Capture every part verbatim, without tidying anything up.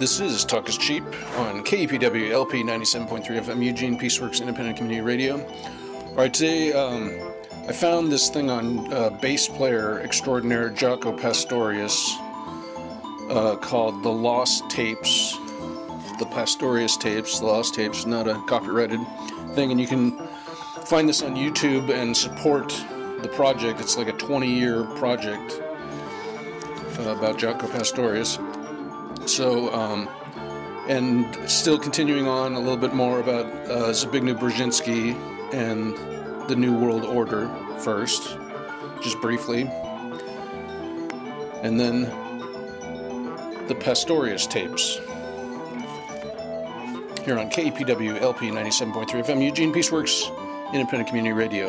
This is Talk is Cheap on K E P W L P ninety-seven point three F M, Eugene Peaceworks Independent Community Radio. Alright, today um, I found this thing on uh, bass player extraordinaire Jaco Pastorius uh, called The Lost Tapes. The Pastorius Tapes, The Lost Tapes, not a copyrighted thing, and you can find this on YouTube and support the project. It's like a twenty-year project uh, about Jaco Pastorius. So, um, and still continuing on a little bit more about uh, Zbigniew Brzezinski and the New World Order first, just briefly. And then the Pastorius tapes. Here on K E P W L P ninety-seven point three F M, Eugene Peaceworks Independent Community Radio.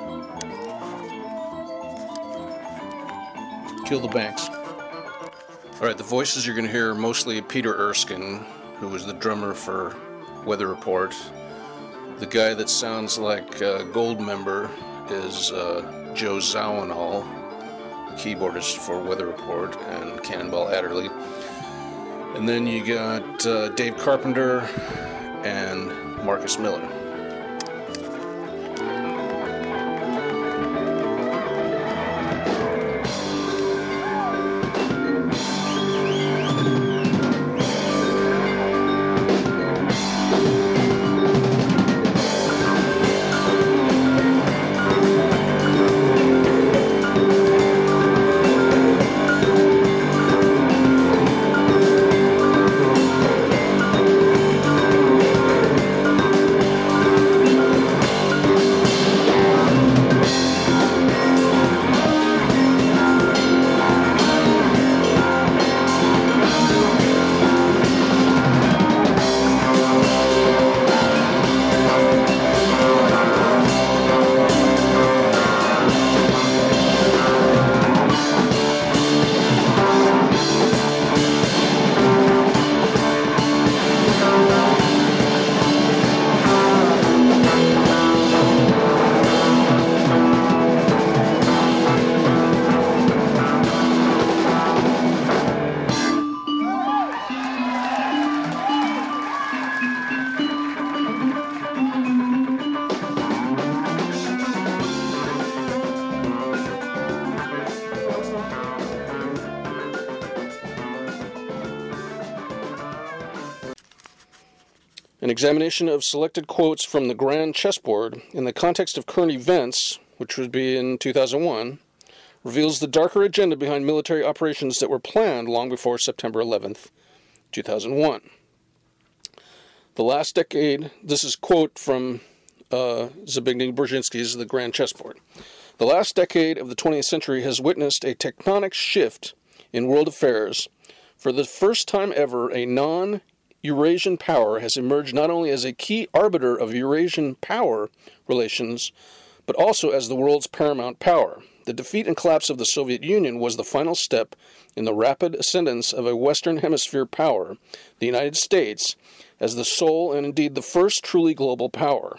Kill the banks. Alright, the voices you're going to hear are mostly Peter Erskine, who was the drummer for Weather Report. The guy that sounds like uh, Goldmember is uh, Joe Zawinul, the keyboardist for Weather Report, and Cannonball Adderley. And then you got uh, Dave Carpenter and Marcus Miller. An examination of selected quotes from the Grand Chessboard in the context of current events, which would be in two thousand one, reveals the darker agenda behind military operations that were planned long before September eleventh, two thousand one. The last decade, this is a quote from uh, Zbigniew Brzezinski's The Grand Chessboard. The last decade of the twentieth century has witnessed a tectonic shift in world affairs. For the first time ever, a non Eurasian power has emerged not only as a key arbiter of Eurasian power relations, but also as the world's paramount power. The defeat and collapse of the Soviet Union was the final step in the rapid ascendance of a Western Hemisphere power, the United States, as the sole and indeed the first truly global power.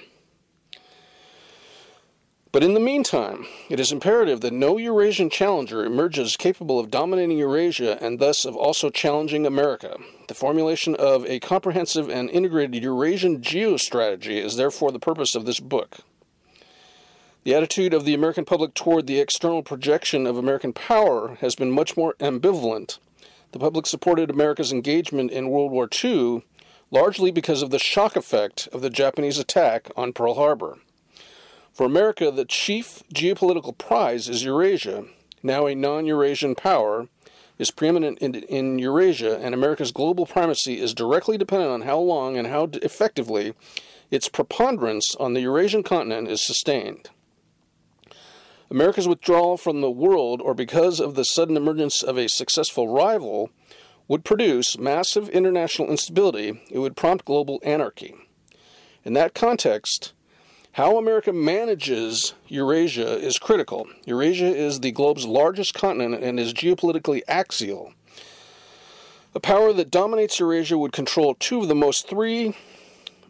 But in the meantime, it is imperative that no Eurasian challenger emerges capable of dominating Eurasia and thus of also challenging America. The formulation of a comprehensive and integrated Eurasian geostrategy is therefore the purpose of this book. The attitude of the American public toward the external projection of American power has been much more ambivalent. The public supported America's engagement in World War Two largely because of the shock effect of the Japanese attack on Pearl Harbor. For America, the chief geopolitical prize is Eurasia. Now a non-Eurasian power is preeminent in, in Eurasia, and America's global primacy is directly dependent on how long and how effectively its preponderance on the Eurasian continent is sustained. America's withdrawal from the world, or because of the sudden emergence of a successful rival, would produce massive international instability. It would prompt global anarchy. In that context, how America manages Eurasia is critical. Eurasia is the globe's largest continent and is geopolitically axial. A power that dominates Eurasia would control two of the most three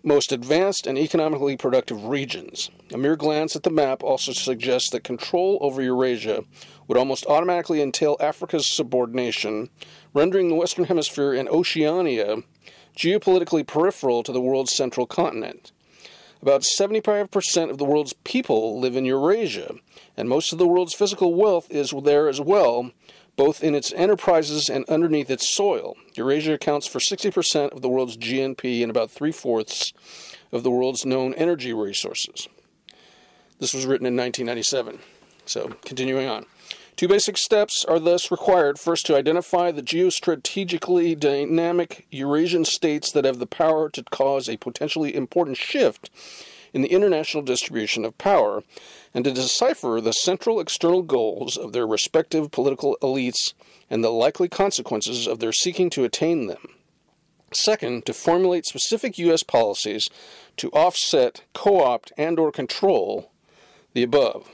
most advanced and economically productive regions. A mere glance at the map also suggests that control over Eurasia would almost automatically entail Africa's subordination, rendering the Western Hemisphere and Oceania geopolitically peripheral to the world's central continent. About seventy-five percent of the world's people live in Eurasia, and most of the world's physical wealth is there as well, both in its enterprises and underneath its soil. Eurasia accounts for sixty percent of the world's G N P and about three-fourths of the world's known energy resources. This was written in nineteen ninety-seven. So, continuing on. Two basic steps are thus required. First, to identify the geostrategically dynamic Eurasian states that have the power to cause a potentially important shift in the international distribution of power, and to decipher the central external goals of their respective political elites and the likely consequences of their seeking to attain them. Second, to formulate specific U S policies to offset, co-opt, and or control the above.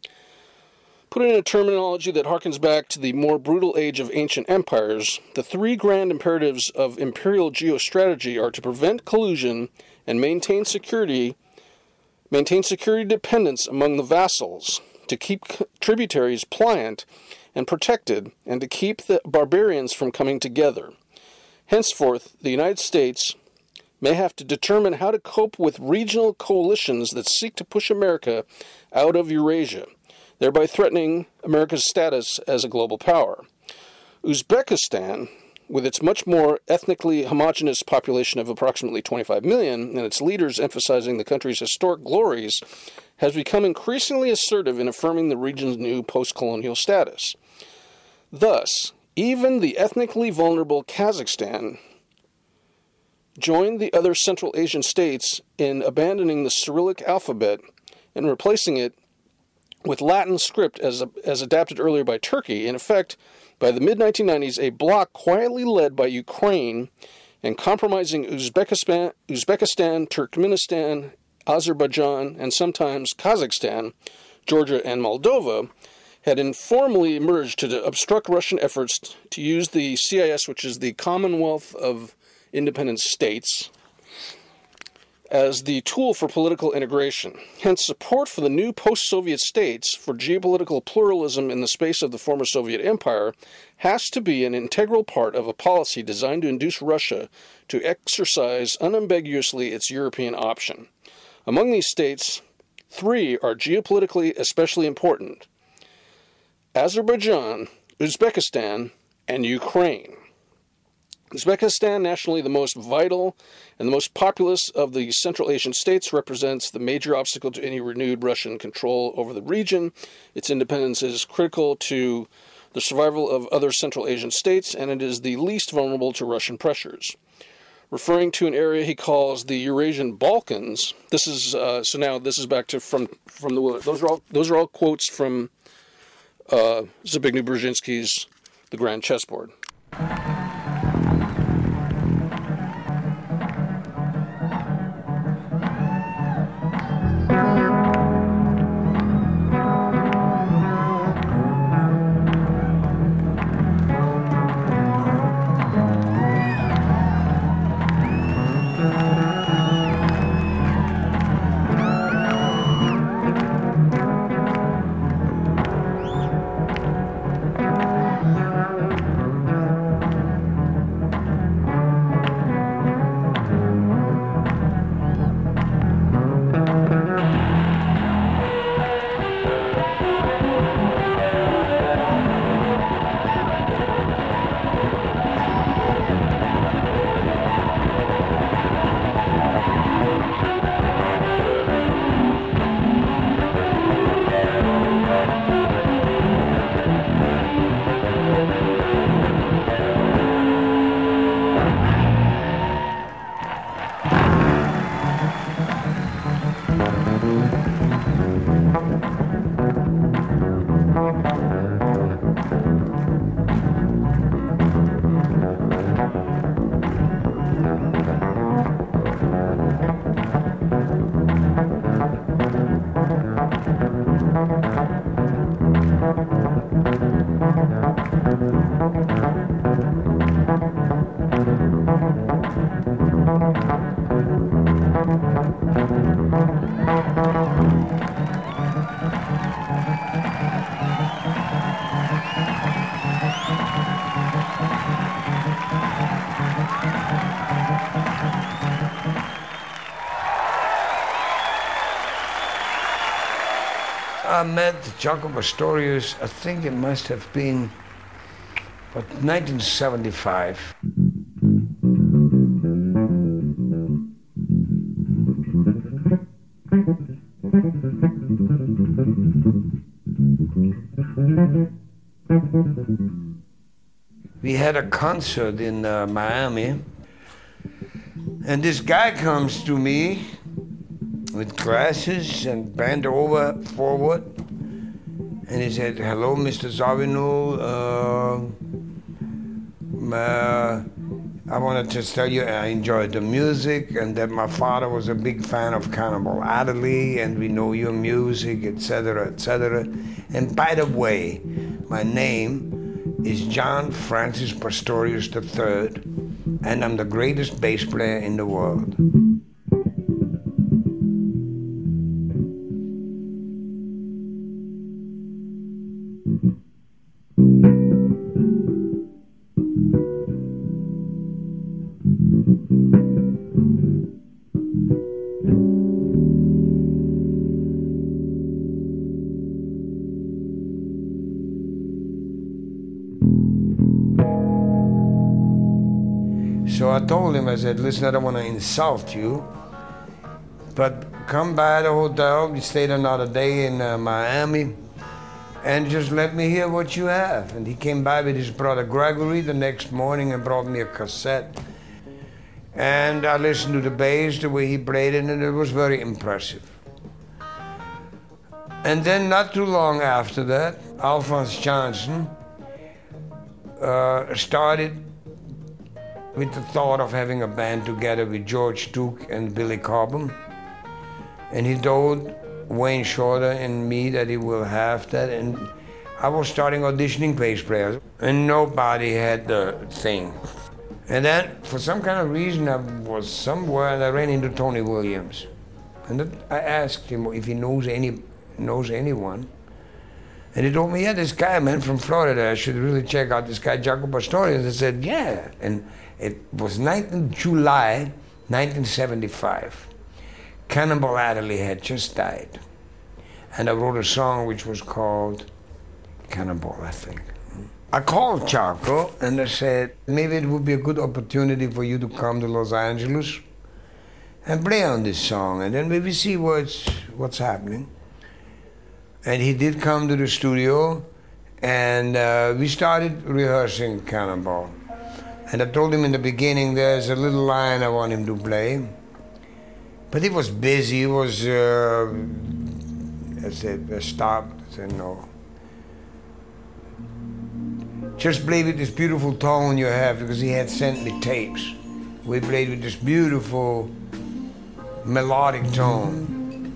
Put in a terminology that harkens back to the more brutal age of ancient empires, the three grand imperatives of imperial geostrategy are to prevent collusion and maintain security Maintain security dependence among the vassals, to keep tributaries pliant and protected, and to keep the barbarians from coming together. Henceforth, the United States may have to determine how to cope with regional coalitions that seek to push America out of Eurasia, thereby threatening America's status as a global power. Uzbekistan, with its much more ethnically homogeneous population of approximately twenty-five million, and its leaders emphasizing the country's historic glories, has become increasingly assertive in affirming the region's new post-colonial status. Thus, even the ethnically vulnerable Kazakhstan joined the other Central Asian states in abandoning the Cyrillic alphabet and replacing it with Latin script as, as adapted earlier by Turkey. In effect, by the mid nineteen nineties, a bloc quietly led by Ukraine and compromising Uzbekistan, Uzbekistan, Turkmenistan, Azerbaijan, and sometimes Kazakhstan, Georgia, and Moldova had informally emerged to obstruct Russian efforts to use the C I S, which is the Commonwealth of Independent States, as the tool for political integration. Hence, support for the new post-Soviet states for geopolitical pluralism in the space of the former Soviet Empire has to be an integral part of a policy designed to induce Russia to exercise unambiguously its European option. Among these states, three are geopolitically especially important: Azerbaijan, Uzbekistan, and Ukraine. Uzbekistan, nationally the most vital and the most populous of the Central Asian states, represents the major obstacle to any renewed Russian control over the region. Its independence is critical to the survival of other Central Asian states, and it is the least vulnerable to Russian pressures. Referring to an area he calls the Eurasian Balkans, this is uh, so now this is back to from from the those are all those are all quotes from uh, Zbigniew Brzezinski's The Grand Chessboard. I met Jaco Pastorius, I think it must have been about nineteen seventy-five. We had a concert in uh, Miami, and this guy comes to me with glasses and bent over forward, and he said, "Hello, Mister Zawinul. Uh, uh, I wanted to tell you I enjoyed the music and that my father was a big fan of Cannonball Adderley, and we know your music, et cetera, et cetera. And by the way, my name is John Francis Pastorius the third, and I'm the greatest bass player in the world." So I told him, I said, "Listen, I don't want to insult you, but come by the hotel." We stayed another day in uh, Miami, and just let me hear what you have. And he came by with his brother Gregory the next morning and brought me a cassette. And I listened to the bass, the way he played it, and it was very impressive. And then not too long after that, Alphonse Johnson uh, started with the thought of having a band together with George Duke and Billy Cobham. And he told Wayne Shorter and me that he will have that, and I was starting auditioning bass players, and nobody had the thing. And then, for some kind of reason, I was somewhere and I ran into Tony Williams. And I asked him if he knows any knows anyone. And he told me, "Yeah, this guy, man, from Florida, I should really check out this guy, Jaco Pastorius." I said, "Yeah." And it was nineteenth of July, nineteen seventy-five. Cannonball Adderley had just died. And I wrote a song which was called Cannonball, I think. I called Jaco and I said, "Maybe it would be a good opportunity for you to come to Los Angeles and play on this song, and then maybe see what's, what's happening." And he did come to the studio, and uh, we started rehearsing Cannonball. And I told him in the beginning there's a little line I want him to play. But he was busy, he was, uh, I said, I stopped, I said, "No. Just play with this beautiful tone you have," because he had sent me tapes. We played with this beautiful melodic tone.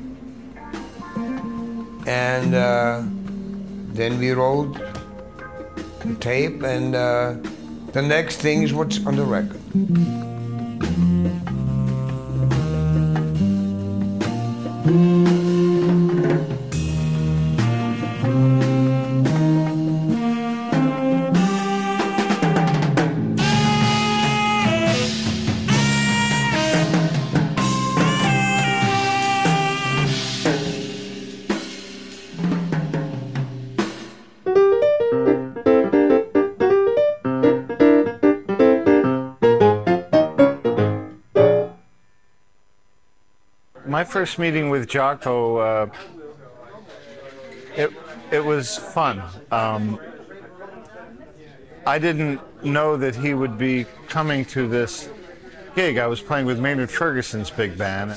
And uh, then we wrote the tape, and uh, the next thing is what's on the record. My first meeting with Jaco, uh, it, it was fun. Um, I didn't know that he would be coming to this gig. I was playing with Maynard Ferguson's big band.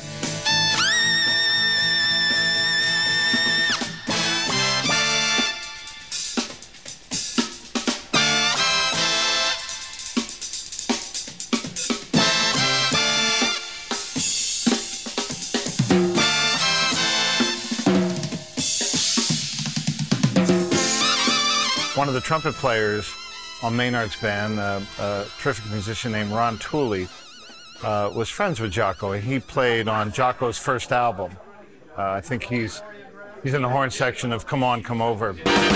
One of the trumpet players on Maynard's band, uh, a terrific musician named Ron Tooley, uh, was friends with Jaco. He played on Jaco's first album. Uh, I think he's he's in the horn section of "Come On, Come Over."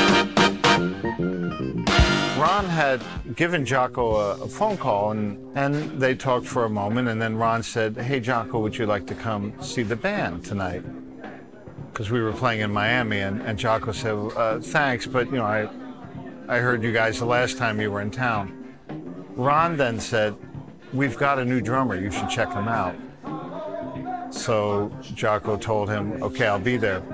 Ron had given Jaco a, a phone call, and, and they talked for a moment, and then Ron said, "Hey, Jaco, would you like to come see the band tonight?" because we were playing in Miami, and, and Jocko said, uh, thanks, but you know, I, I heard you guys the last time you were in town. Ron then said, we've got a new drummer, you should check him out. So Jocko told him, okay, I'll be there.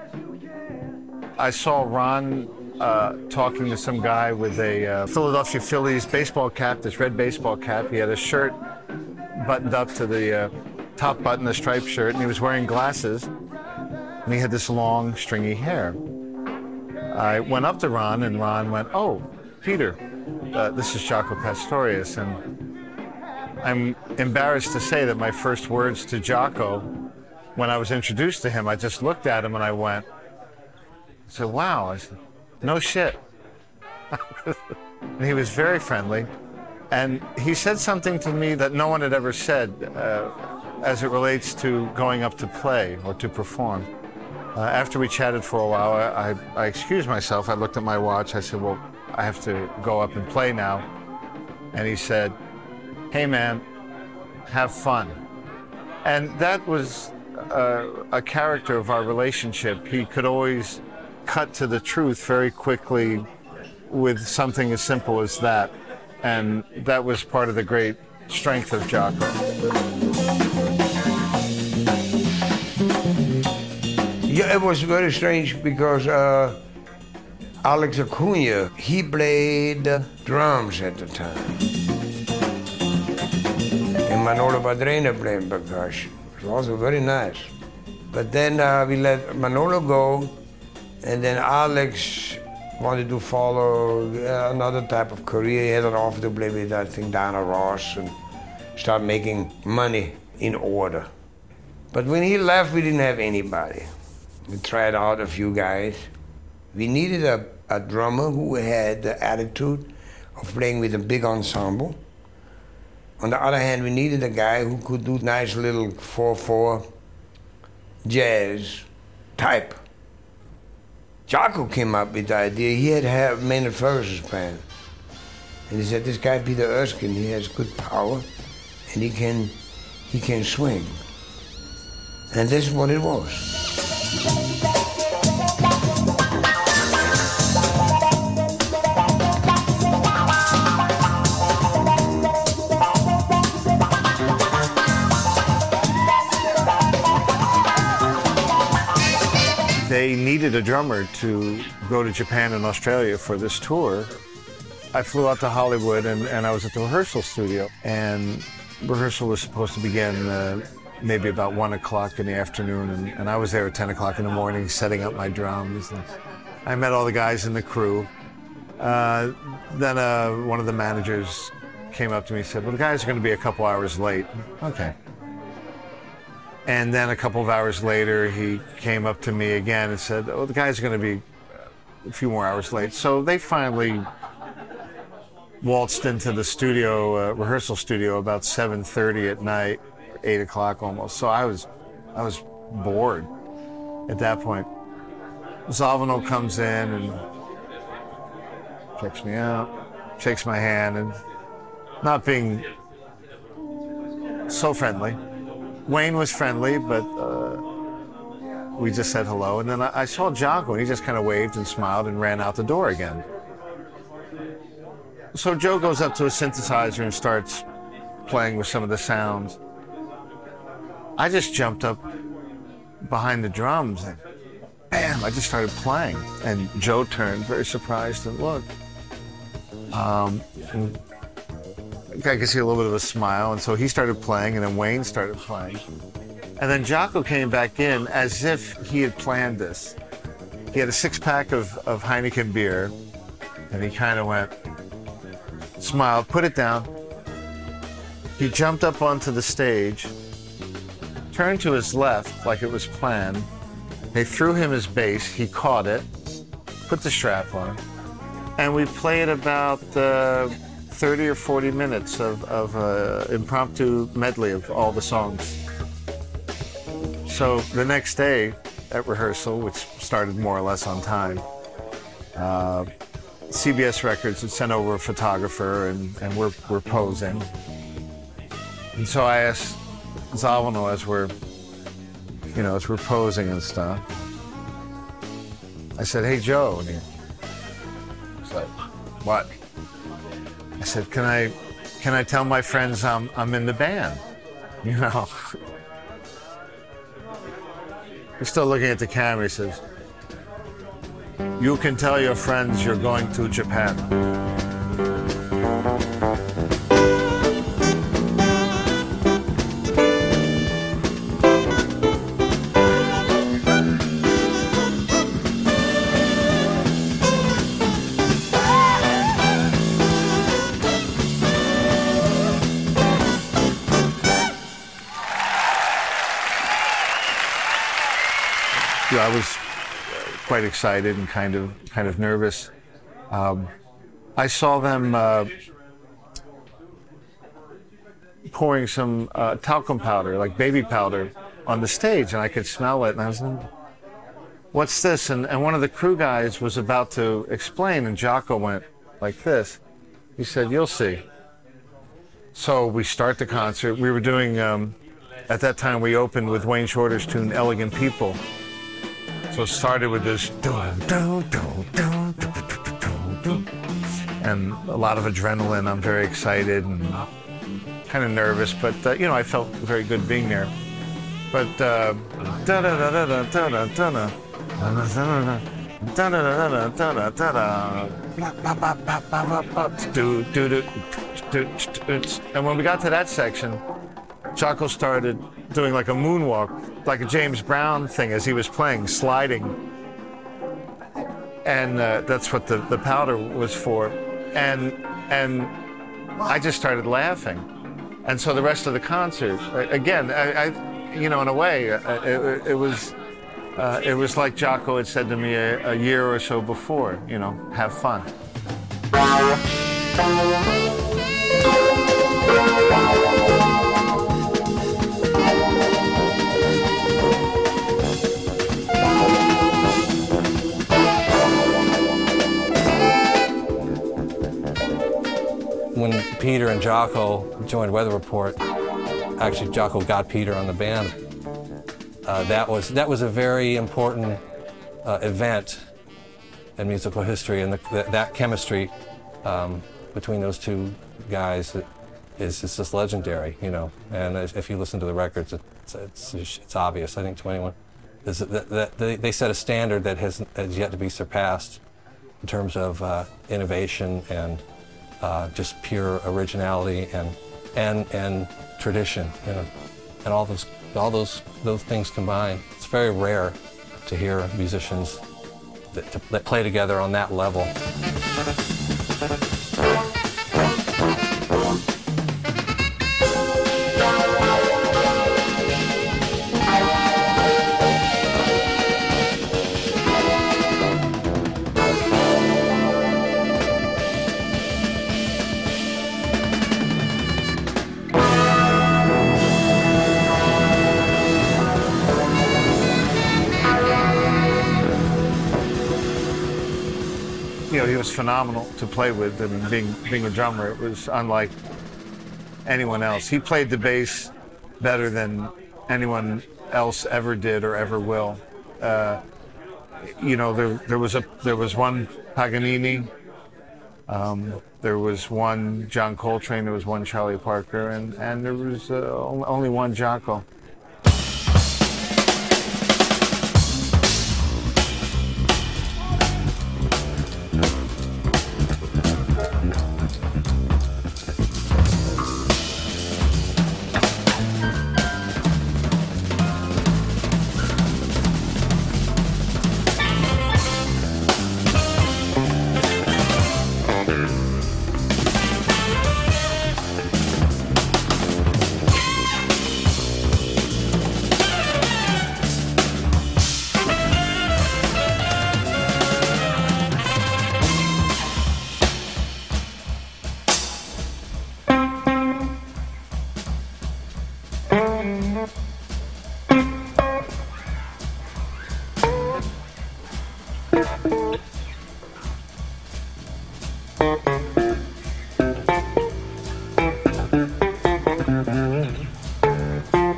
I saw Ron uh, talking to some guy with a uh, Philadelphia Phillies baseball cap, this red baseball cap. He had a shirt buttoned up to the uh, top button, a striped shirt, and he was wearing glasses. And he had this long, stringy hair. I went up to Ron, and Ron went, oh, Peter, uh, this is Jaco Pastorius. And I'm embarrassed to say that my first words to Jocko, when I was introduced to him, I just looked at him and I went, I said, wow, I said, no shit. And he was very friendly. And he said something to me that no one had ever said uh, as it relates to going up to play or to perform. Uh, after we chatted for a while, I, I excused myself. I looked at my watch. I said, well, I have to go up and play now. And he said, hey, man, have fun. And that was uh, a character of our relationship. He could always cut to the truth very quickly with something as simple as that. And that was part of the great strength of Jocko. Yeah, it was very strange because uh, Alex Acuna, he played drums at the time. And Manolo Badrena played percussion. It was also very nice. But then uh, we let Manolo go, and then Alex wanted to follow uh, another type of career. He had an offer to play with, I think, Diana Ross and start making money in order. But when he left, we didn't have anybody. We tried out a few guys. We needed a, a drummer who had the attitude of playing with a big ensemble. On the other hand, we needed a guy who could do nice little four four jazz type. Jocko came up with the idea. He had had Maynard Ferguson's band. And he said, this guy Peter Erskine, he has good power and he can, he can swing. And this is what it was. They needed a drummer to go to Japan and Australia for this tour. I flew out to Hollywood and, and I was at the rehearsal studio. And rehearsal was supposed to begin uh, maybe about one o'clock in the afternoon. And, and I was there at ten o'clock in the morning setting up my drums. And I met all the guys in the crew. Uh, then uh, one of the managers came up to me and said, well, the guys are going to be a couple hours late. Okay. And then a couple of hours later, he came up to me again and said, oh, the guys are going to be a few more hours late. So they finally waltzed into the studio, uh, rehearsal studio, about seven thirty at night, eight o'clock almost. So I was, I was bored at that point. Zavano comes in and checks me out, shakes my hand, and not being so friendly. Wayne was friendly, but uh, we just said hello. And then I, I saw Jocko, and he just kind of waved and smiled and ran out the door again. So Joe goes up to a synthesizer and starts playing with some of the sounds. I just jumped up behind the drums and bam, I just started playing. And Joe turned very surprised and looked. Um, and I could see a little bit of a smile, and so he started playing, and then Wayne started playing. And then Jocko came back in as if he had planned this. He had a six-pack of, of Heineken beer, and he kind of went, smiled, put it down. He jumped up onto the stage, turned to his left like it was planned. They threw him his bass, he caught it, put the strap on, and we played about uh, thirty or forty minutes of, of uh, impromptu medley of all the songs. So the next day at rehearsal, which started more or less on time, uh, C B S Records had sent over a photographer and, and we're, we're posing. And so I asked Zavano as we're, you know, as we're posing and stuff, I said, "Hey, Joe," and he was like, "What?" I said, "Can I, can I tell my friends I'm I'm in the band?" You know. He's still looking at the camera. He says, "You can tell your friends you're going to Japan." I was quite excited and kind of kind of nervous. Um, I saw them uh, pouring some uh, talcum powder, like baby powder, on the stage, and I could smell it. And I was like, "What's this?" And, and one of the crew guys was about to explain, and Jaco went like this. He said, "You'll see." So we start the concert. We were doing, um, at that time, we opened with Wayne Shorter's tune, "Elegant People." So it started with this, dun, dun, dun, dun, dun, dun, dun, dun, and a lot of adrenaline. I'm very excited and kind of nervous, but uh, you know, I felt very good being there. But uh, da da da da da da da da da da da. And when we got to that section, Jaco started doing like a moonwalk, like a James Brown thing as he was playing, sliding. And uh, that's what the, the powder was for. And and I just started laughing. And so the rest of the concert, again, I, I you know, in a way, it, it was uh, it was like Jaco had said to me a, a year or so before, you know, have fun. When Peter and Jaco joined Weather Report, actually Jaco got Peter on the band. Uh, that was that was a very important uh, event in musical history, and the, the, that chemistry um, between those two guys is, is just legendary, you know. And if you listen to the records, it's it's, it's obvious, I think, to anyone. Is that, that they, they set a standard that has, has yet to be surpassed in terms of uh, innovation and uh, just pure originality and and and tradition, you know, and all those all those those things combined. It's very rare to hear musicians that, to, that play together on that level. You know, he was phenomenal to play with, and being being a drummer, it was unlike anyone else. He played the bass better than anyone else ever did or ever will. Uh, you know, there there was a there was one Paganini, um, there was one John Coltrane, there was one Charlie Parker, and and there was uh, only one Jaco.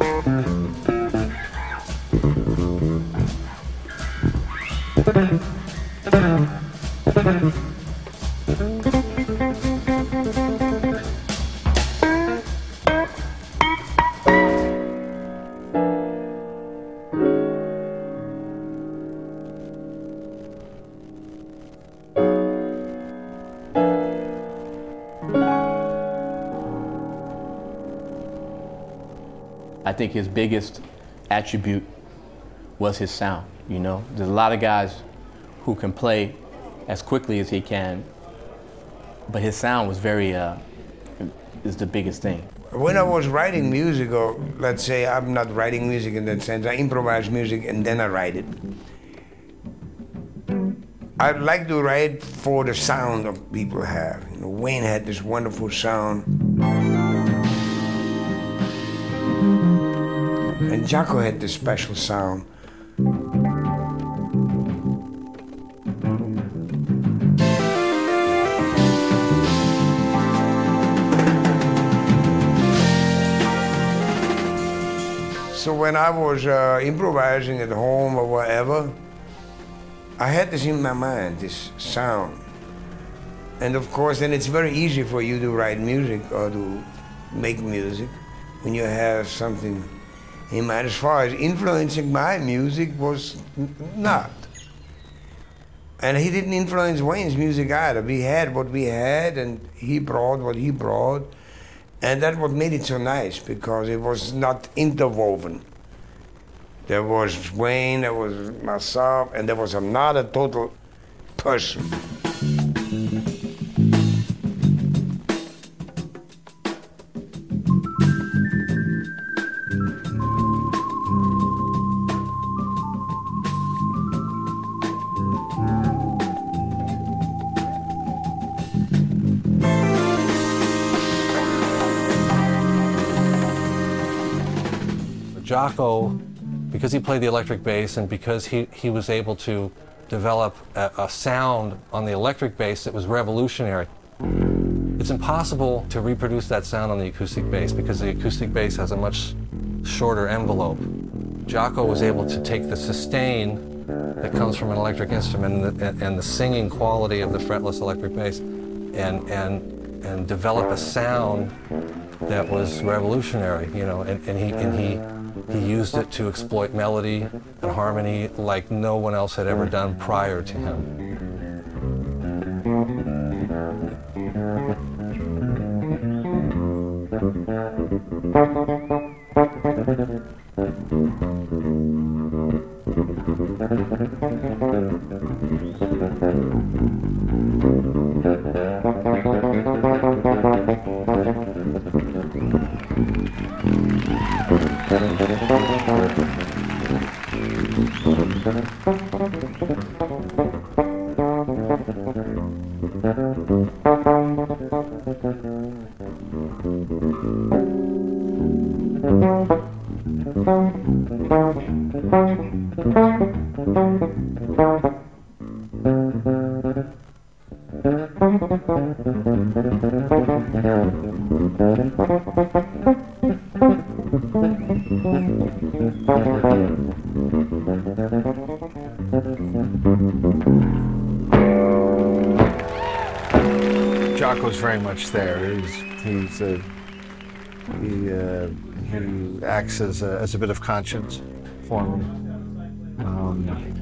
Thank you. I think his biggest attribute was his sound, you know? There's a lot of guys who can play as quickly as he can, but his sound was very, uh, is the biggest thing. When I was writing music, or let's say I'm not writing music in that sense, I improvise music and then I write it. I like to write for the sound that people have. You know, Wayne had this wonderful sound. And Jaco had this special sound. So when I was uh, improvising at home or whatever, I had this in my mind, this sound. And of course, then it's very easy for you to write music or to make music when you have something in mind. As far as influencing my music was not. And he didn't influence Wayne's music either. We had what we had and he brought what he brought. And that's what made it so nice, because it was not interwoven. There was Wayne, there was myself, and there was another total person. Jaco, because he played the electric bass and because he, he was able to develop a, a sound on the electric bass that was revolutionary, it's impossible to reproduce that sound on the acoustic bass because the acoustic bass has a much shorter envelope. Jaco was able to take the sustain that comes from an electric instrument and the, and the singing quality of the fretless electric bass and, and, and develop a sound that was revolutionary, you know, and, and he, and he He used it to exploit melody and harmony like no one else had ever done prior to him. Jaco's very much there. He's he's uh, he uh, he acts as a, as a bit of conscience for me. Um,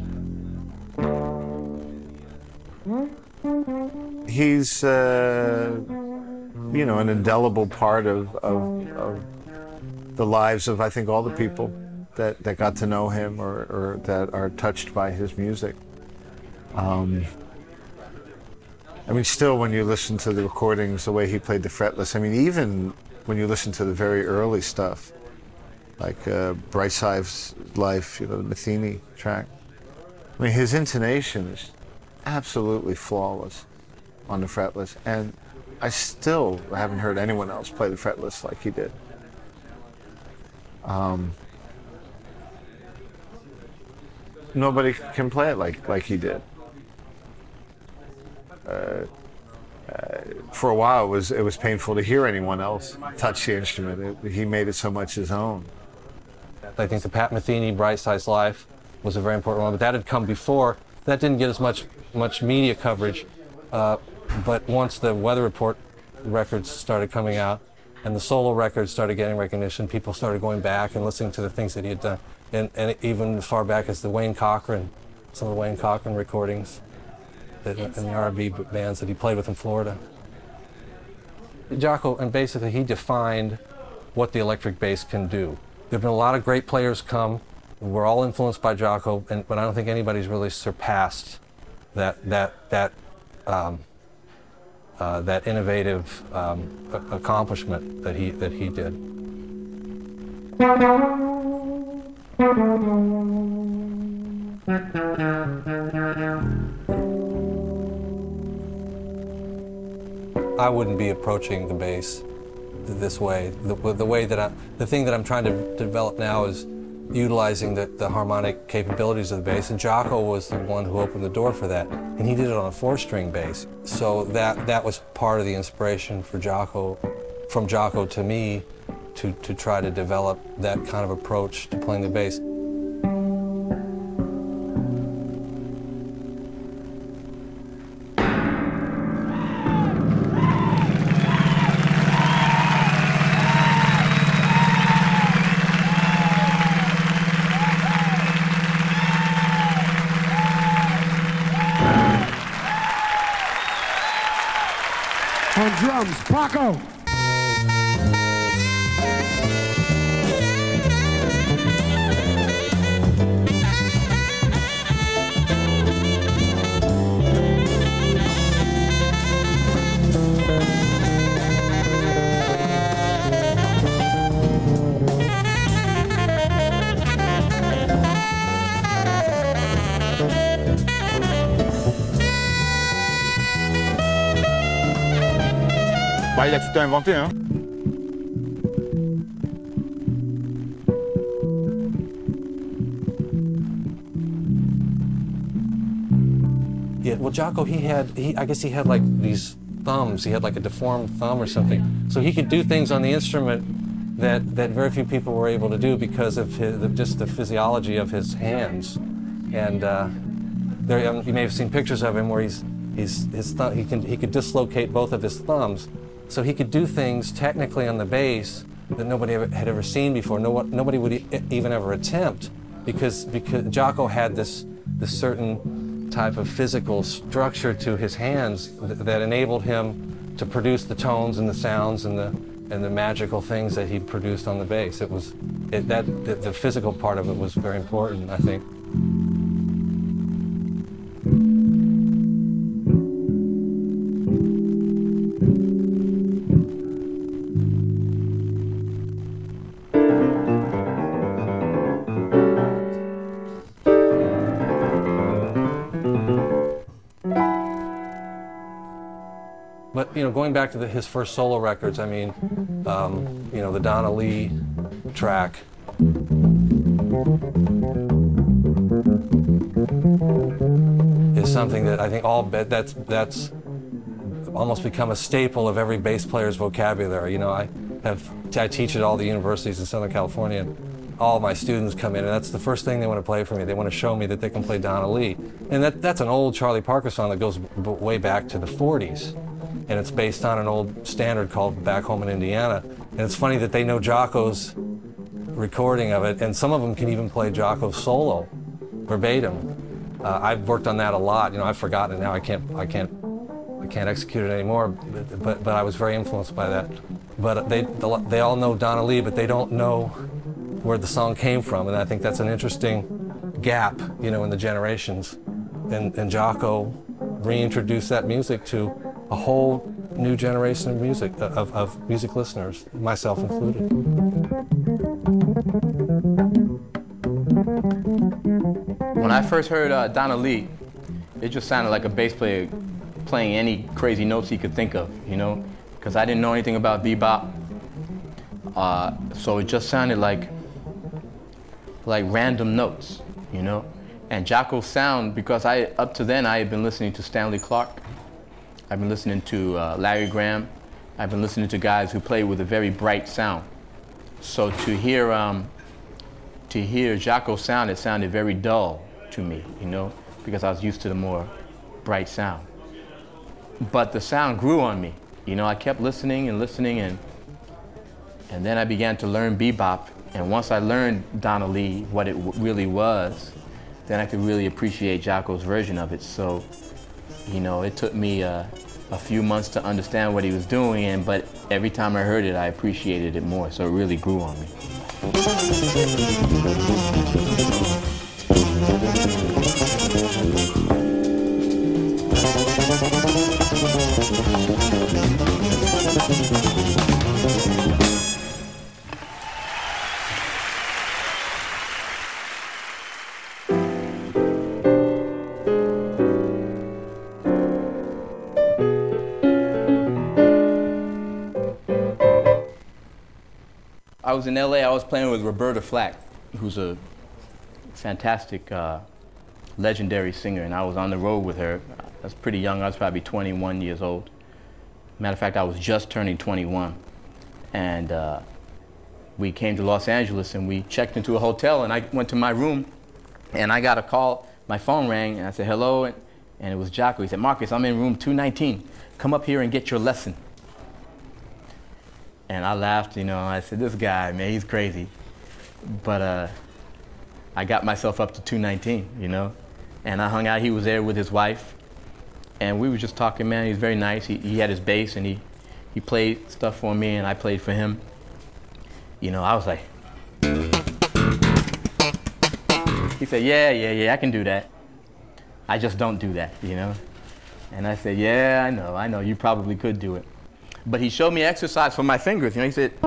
he's uh, you know an indelible part of, of of the lives of I think all the people that that got to know him or, or that are touched by his music. Um, I mean, still, when you listen to the recordings, the way he played the fretless, I mean, even when you listen to the very early stuff, like uh, Brightside's Life, you know, the Metheny track, I mean, his intonation is absolutely flawless on the fretless, and I still haven't heard anyone else play the fretless like he did. Um, nobody can play it like, like he did. Uh, uh, for a while, it was it was painful to hear anyone else touch the instrument. It, he made it so much his own. I think the Pat Metheny Brightside's Life was a very important one, but that had come before. That didn't get as much much media coverage. Uh, but once the Weather Report records started coming out and the solo records started getting recognition, people started going back and listening to the things that he had done, and, and even as far back as the Wayne Cochran, some of the Wayne Cochran recordings. And the R and B bands that he played with in Florida. Jaco, and basically he defined what the electric bass can do. There have been a lot of great players come. We're all influenced by Jaco, and, but I don't think anybody's really surpassed that that that um, uh, that innovative um, accomplishment that he that he did. I wouldn't be approaching the bass this way. The, the way that I, the thing that I'm trying to develop now is utilizing the, the harmonic capabilities of the bass, and Jaco was the one who opened the door for that, and he did it on a four-string bass. So that that was part of the inspiration for Jaco, from Jaco to me, to to try to develop that kind of approach to playing the bass. On drums, Paco. Bah, il a tout inventé, hein. Yeah, well, Jaco, he had, he, I guess he had like these thumbs. He had like a deformed thumb or something. So he could do things on the instrument that, that very few people were able to do because of his, the, just the physiology of his hands. And uh, there, um, you may have seen pictures of him where he's, he's his thumb, he can, he could dislocate both of his thumbs. So he could do things technically on the bass that nobody ever, had ever seen before. No, nobody would e- even ever attempt, because because Jaco had this this certain type of physical structure to his hands th- that enabled him to produce the tones and the sounds and the and the magical things that he produced on the bass. It was it, that the, the physical part of it was very important, I think. But, you know, going back to the, his first solo records, I mean, um, you know, the Donna Lee track. Is something that I think all, that's, that's almost become a staple of every bass player's vocabulary. You know, I have, I teach at all the universities in Southern California, and all my students come in, and that's the first thing they want to play for me. They want to show me that they can play Donna Lee. And that, that's an old Charlie Parker song that goes b- way back to the forties. And it's based on an old standard called Back Home in Indiana. And it's funny that they know Jaco's recording of it, and some of them can even play Jaco's solo verbatim. Uh, I've worked on that a lot. You know, I've forgotten it now. I can't, I can't, I can't execute it anymore. But, but, but I was very influenced by that. But they, they all know Donna Lee, but they don't know where the song came from, and I think that's an interesting gap, you know, in the generations. And, and Jaco reintroduced that music to a whole new generation of music, of, of music listeners, myself included. When I first heard uh, Donna Lee, it just sounded like a bass player playing any crazy notes he could think of, you know, because I didn't know anything about bebop. Uh, so it just sounded like like random notes, you know. And Jaco's sound, because I up to then I had been listening to Stanley Clarke, I've been listening to uh, Larry Graham, I've been listening to guys who play with a very bright sound. So to hear um, to hear Jaco's sound, it sounded very dull to me, you know, because I was used to the more bright sound. But the sound grew on me, you know. I kept listening and listening, and and then I began to learn bebop. And once I learned Donna Lee, what it w- really was, then I could really appreciate Jaco's version of it. So, you know, it took me uh, a few months to understand what he was doing, and but every time I heard it, I appreciated it more. So it really grew on me. I was in L A, I was playing with Roberta Flack, who's a fantastic, uh, legendary singer, and I was on the road with her. I was pretty young, I was probably twenty-one years old. Matter of fact, I was just turning twenty-one. And uh, we came to Los Angeles and we checked into a hotel, and I went to my room and I got a call, my phone rang, and I said, hello, and, and it was Jaco. He said, Marcus, I'm in room two nineteen. Come up here and get your lesson. And I laughed, you know, I said, this guy, man, he's crazy. But uh, I got myself up to two nineteen, you know, and I hung out. He was there with his wife, and we were just talking, man. He was very nice. He, he had his bass, and he, he played stuff for me, and I played for him. You know, I was like, he said, yeah, yeah, yeah, I can do that. I just don't do that, you know. And I said, yeah, I know, I know, you probably could do it. But he showed me exercise for my fingers, you know, he said,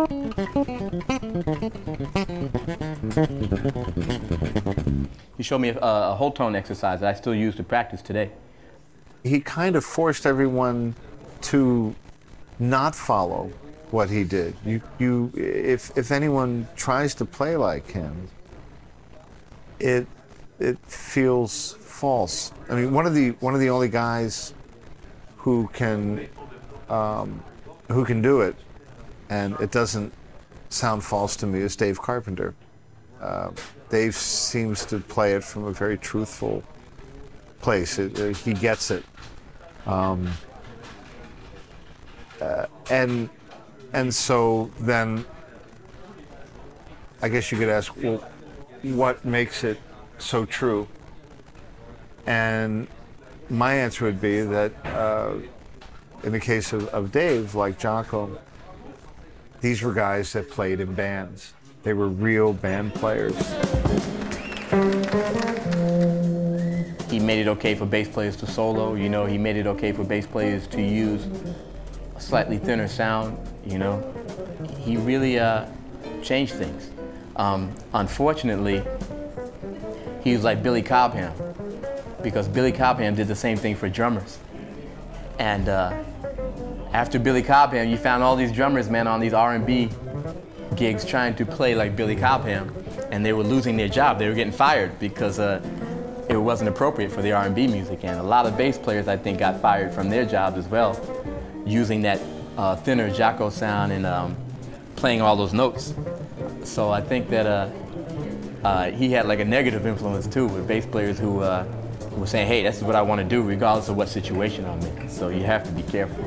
he showed me a, a whole tone exercise that I still use to practice today. He kind of forced everyone to not follow what he did. You, you, if, if anyone tries to play like him, it, it feels false. I mean, one of the, one of the only guys who can, um, who can do it, and it doesn't sound false to me, is Dave Carpenter. Uh, Dave seems to play it from a very truthful place. It, it, he gets it. Um, uh, and and so then I guess you could ask, well, what makes it so true? And my answer would be that uh, in the case of, of Dave, like Jaco, these were guys that played in bands. They were real band players. He made it okay for bass players to solo, you know, he made it okay for bass players to use a slightly thinner sound, you know. He really uh, changed things. Um, unfortunately, he was like Billy Cobham, because Billy Cobham did the same thing for drummers. And uh, after Billy Cobham, you found all these drummers, man, on these R and B gigs trying to play like Billy Cobham, and they were losing their job. They were getting fired because uh, it wasn't appropriate for the R and B music. And a lot of bass players, I think, got fired from their jobs as well, using that uh, thinner Jaco sound and um, playing all those notes. So I think that uh, uh, he had like a negative influence too, with bass players who uh, were saying, hey, this is what I want to do regardless of what situation I'm in. So you have to be careful.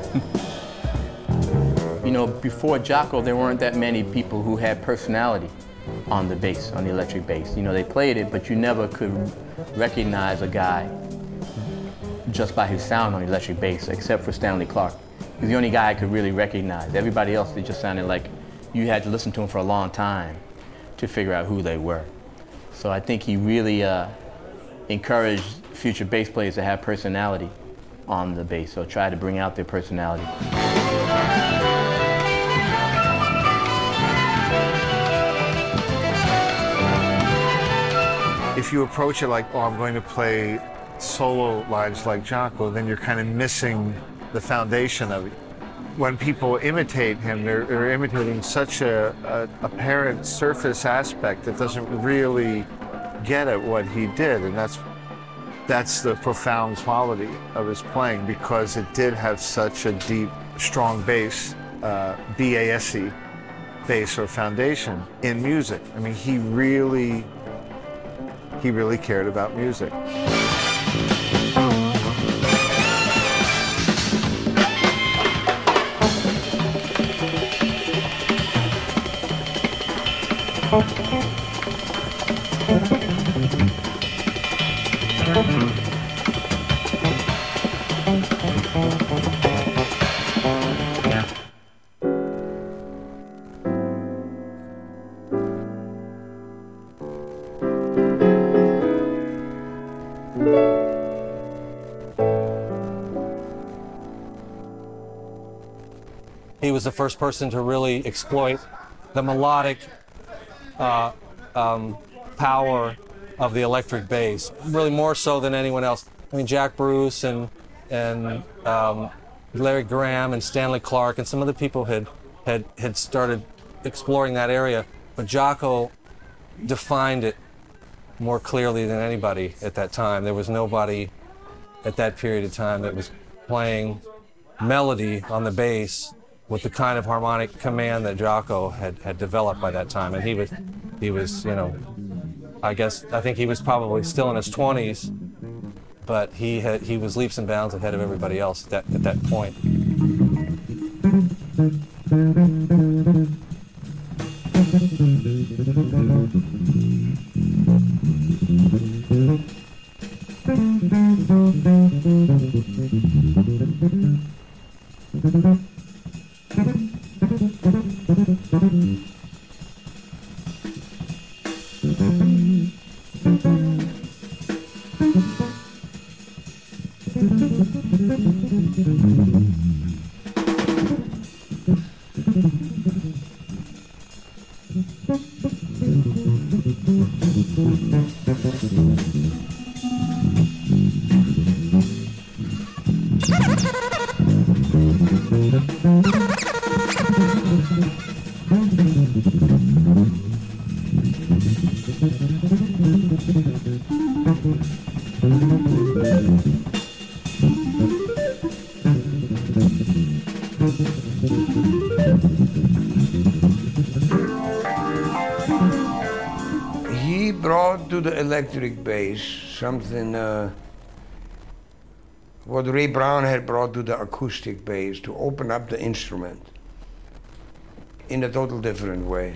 You know, before Jaco, there weren't that many people who had personality on the bass, on the electric bass. You know, they played it, but you never could recognize a guy just by his sound on the electric bass, except for Stanley Clarke. He was the only guy I could really recognize. Everybody else, they just sounded like you had to listen to him for a long time to figure out who they were. So I think he really uh, encouraged future bass players to have personality on the bass, so try to bring out their personality. If you approach it like, oh, I'm going to play solo lines like Jaco, then you're kind of missing the foundation of it. When people imitate him, they're, they're imitating such a, a apparent surface aspect that doesn't really get at what he did, and that's that's the profound quality of his playing, because it did have such a deep, strong bass, uh, B A S E, bass or foundation in music. I mean, he really, he really cared about music. he was the first person to really exploit the melodic uh, um, power of the electric bass, really more so than anyone else. I mean, Jack Bruce and and um, Larry Graham and Stanley Clarke and some other people had had had started exploring that area, but Jaco defined it more clearly than anybody at that time. There was nobody at that period of time that was playing melody on the bass with the kind of harmonic command that Jaco had, had developed by that time. And he was, he was, you know, I guess, I think he was probably still in his twenties, but he had, he was leaps and bounds ahead of everybody else at that, at that point. He brought to the electric bass something uh, what Ray Brown had brought to the acoustic bass, to open up the instrument in a total different way.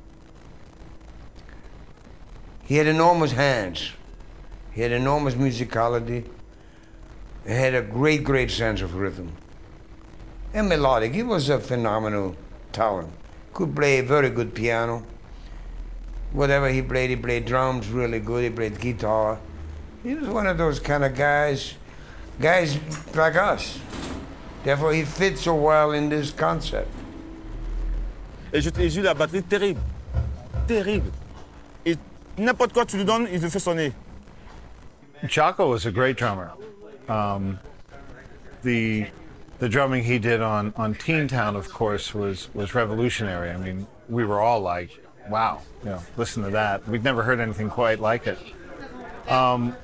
He had enormous hands. He had enormous musicality. He had a great, great sense of rhythm. And melodic. He was a phenomenal talent. Could play very good piano. Whatever he played, he played drums really good, he played guitar. He was one of those kind of guys, guys like us. Therefore, he fits so well in this concept. Et je t'ai joué la batterie terrible. Terrible. Et n'importe quoi tu lui donnes, il le fait sonner. Jaco was a great drummer. Um, the the drumming he did on, on Teen Town, of course, was, was revolutionary. I mean, we were all like, wow, you know, listen to that. We'd never heard anything quite like it. Um,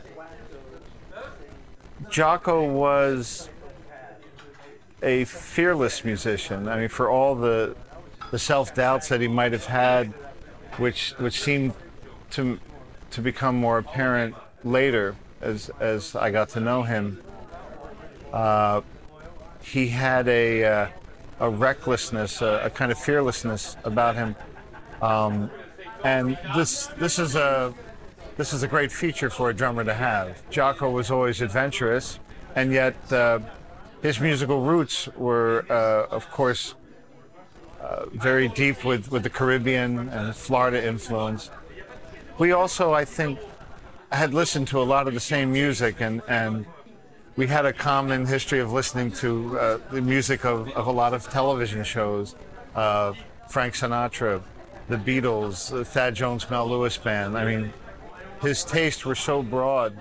Jaco was a fearless musician. I mean, for all the the self-doubts that he might have had, which which seemed to to become more apparent later as as I got to know him. Uh, he had a uh, a recklessness, a, a kind of fearlessness about him. Um, and this this is a this is a great feature for a drummer to have. Jaco was always adventurous, and yet uh, his musical roots were, uh, of course, uh, very deep with, with the Caribbean and Florida influence. We also, I think, had listened to a lot of the same music, and, and we had a common history of listening to uh, the music of, of a lot of television shows, uh, Frank Sinatra, the Beatles, the Thad Jones, Mel Lewis Band. I mean, his tastes were so broad.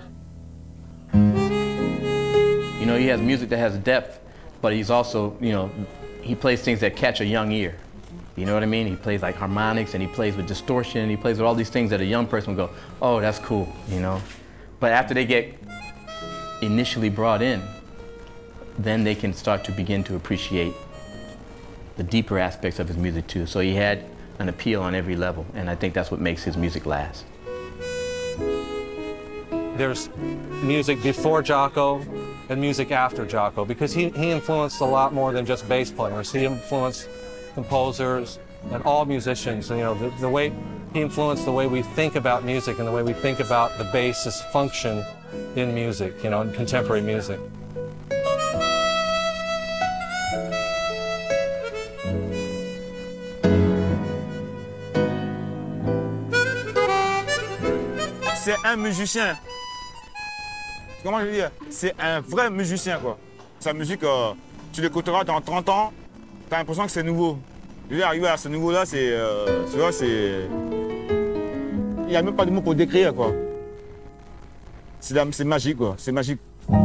You know, he has music that has depth, but he's also, you know, he plays things that catch a young ear. You know what I mean? He plays like harmonics, and he plays with distortion, and he plays with all these things that a young person would go, oh, that's cool, you know? But after they get initially brought in, then they can start to begin to appreciate the deeper aspects of his music too. So he had an appeal on every level, and I think that's what makes his music last. There's music before Jaco and music after Jaco, because he, he influenced a lot more than just bass players. He influenced composers and all musicians. And, you know, the, the way he influenced the way we think about music and the way we think about the bass's function in music, you know, in contemporary music. C'est un musicien. Comment je veux dire? C'est un vrai musicien, quoi. Sa musique, euh, tu l'écouteras dans trente ans, t'as l'impression que c'est nouveau. Je veux dire, arriver à ce niveau-là, c'est, euh, tu vois, c'est, il n'y a même pas de mots pour décrire, quoi. C'est, c'est magique, quoi. C'est magique.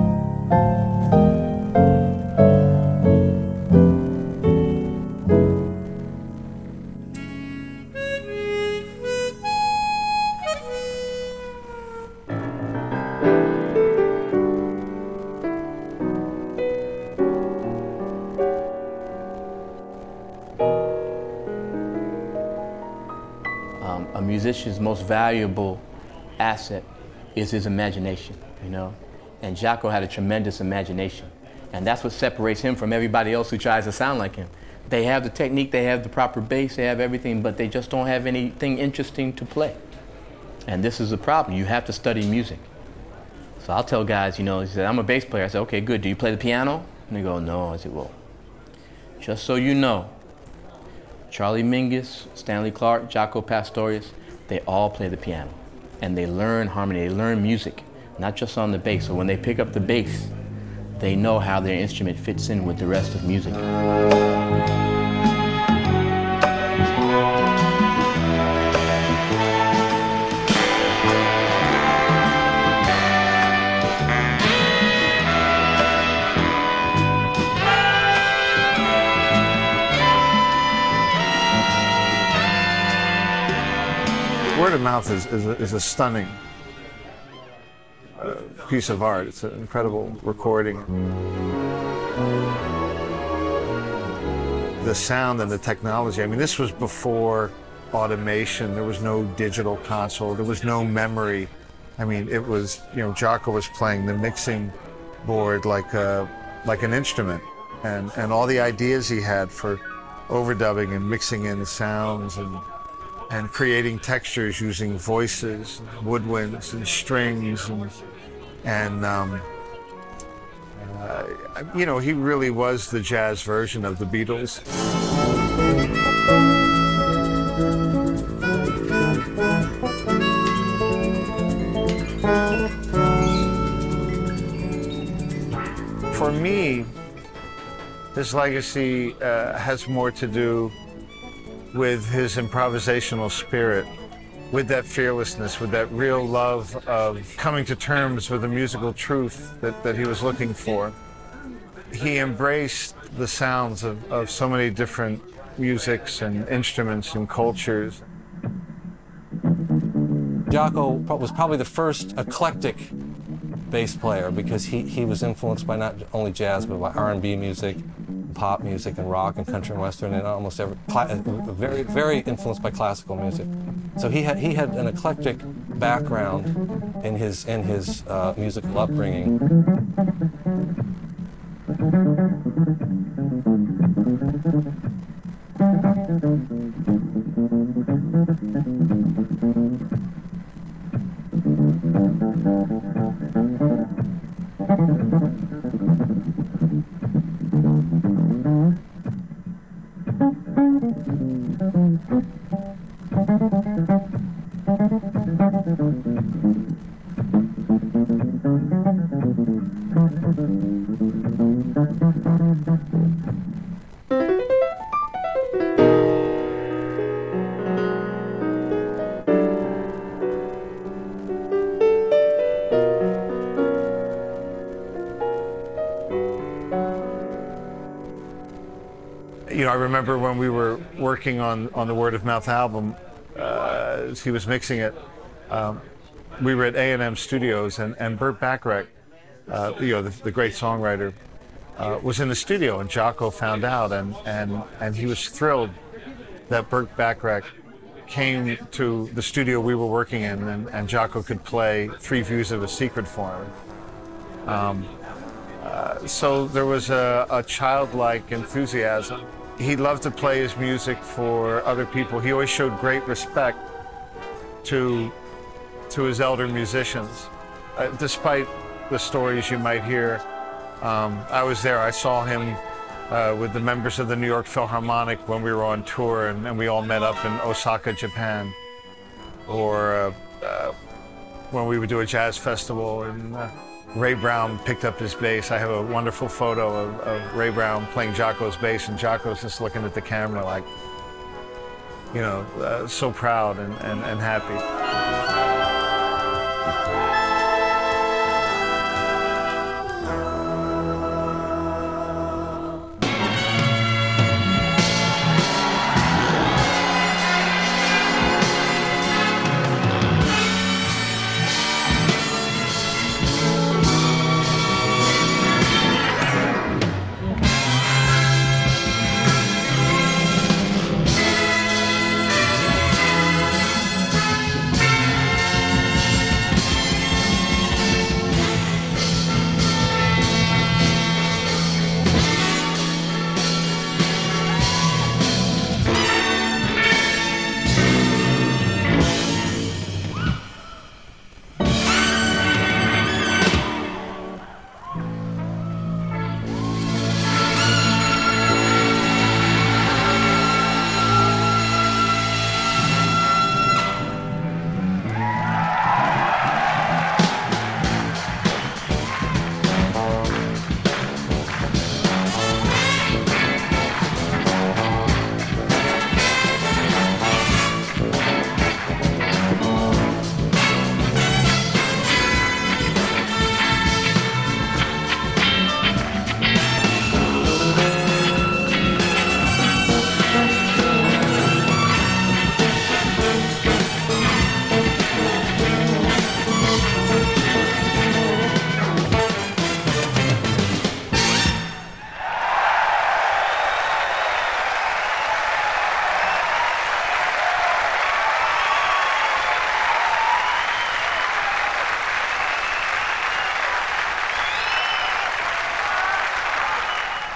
Um, a musician's most valuable asset is his imagination, you know? And Jaco had a tremendous imagination. And that's what separates him from everybody else who tries to sound like him. They have the technique, they have the proper bass, they have everything, but they just don't have anything interesting to play. And this is the problem. You have to study music. So I'll tell guys, you know, he said, I'm a bass player. I said, okay, good. Do you play the piano? And they go, no. I said, well, just so you know, Charlie Mingus, Stanley Clarke, Jaco Pastorius, they all play the piano. And they learn harmony, they learn music, not just on the bass. So when they pick up the bass, they know how their instrument fits in with the rest of music. Word of mouth is, is, a, is a stunning uh, piece of art. It's an incredible recording. The sound and the technology, I mean, this was before automation. There was no digital console. There was no memory. I mean, it was, you know, Jaco was playing the mixing board like, a, like an instrument. And, and all the ideas he had for overdubbing and mixing in sounds and and creating textures using voices, woodwinds, and strings, and, and um, uh, you know, he really was the jazz version of the Beatles. For me, his legacy uh, has more to do with his improvisational spirit, with that fearlessness, with that real love of coming to terms with the musical truth that, that he was looking for. He embraced the sounds of, of so many different musics and instruments and cultures. Jaco was probably the first eclectic bass player because he, he was influenced by not only jazz, but by R and B music, pop music, and rock and country and western, and almost every, very, very influenced by classical music. So he had he had an eclectic background in his in his uh, musical upbringing. You know, I remember when we were working on, on the Word of Mouth album, uh, as he was mixing it, um, we were at A and M Studios, and, and Burt Bacharach, uh, you know, the, the great songwriter, uh, was in the studio, and Jaco found out, and, and, and he was thrilled that Burt Bacharach came to the studio we were working in, and, and Jaco could play Three Views of a Secret for him. Um, uh, so there was a, a childlike enthusiasm. He loved to play his music for other people. He always showed great respect to, to his elder musicians. Uh, despite the stories you might hear, um, I was there. I saw him uh, with the members of the New York Philharmonic when we were on tour, and, and we all met up in Osaka, Japan. Or uh, uh, when we would do a jazz festival in, uh, Ray Brown picked up his bass. I have a wonderful photo of, of Ray Brown playing Jocko's bass, and Jocko's just looking at the camera like, you know, uh, so proud and, and, and happy.